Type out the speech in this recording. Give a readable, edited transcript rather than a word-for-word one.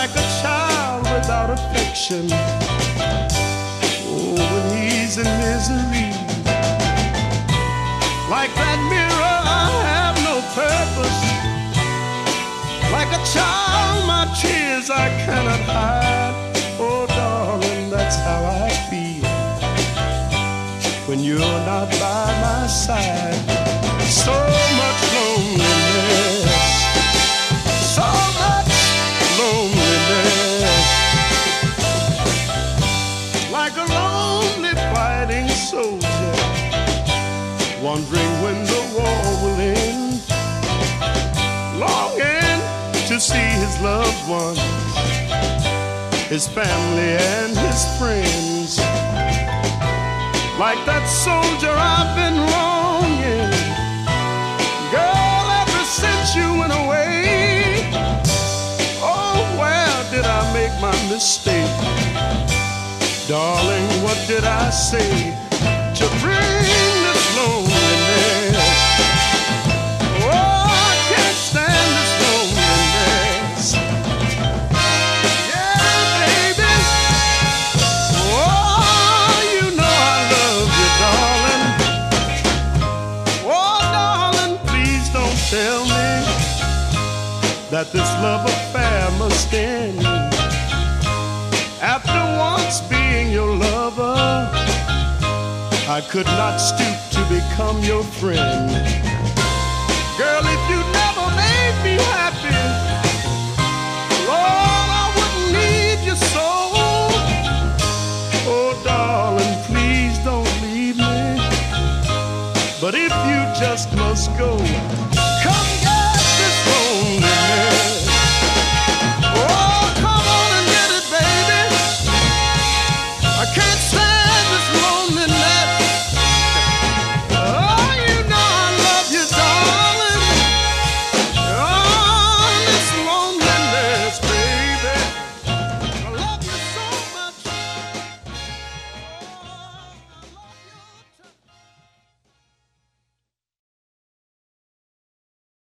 like a child without affection. Oh, when he's in misery, like that mirror, I have no purpose. Like a child, my tears I cannot hide. Oh, darling, that's how I feel when you're not by my side. So much loneliness, so much loneliness. Like a lonely fighting soldier, wondering when the war will end, longing to see his loved ones, his family and his friends. Like that soldier I've been longing, girl, ever since you went away. Oh, where did I make my mistake? Darling, what did I say to bring this loneliness? Oh, I can't stand this loneliness. Yeah, baby. Oh, you know I love you, darling. Oh, darling, please don't tell me that this love affair must end. After once being your lover, I could not stoop to become your friend. Girl, if you never made me happy, Lord, I wouldn't need you so. Oh, darling, please don't leave me. But if you just must go,